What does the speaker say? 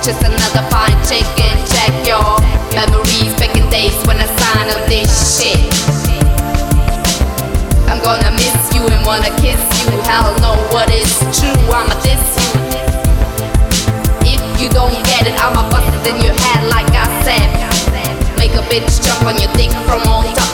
just another fine chick and check your memories back in days when I signed on this shit. I'm gonna miss you and wanna kiss you. Hell no, what is true? I'ma diss you. If you don't get it, I'ma bust it in your head like I said. Make a bitch jump on your dick from on top.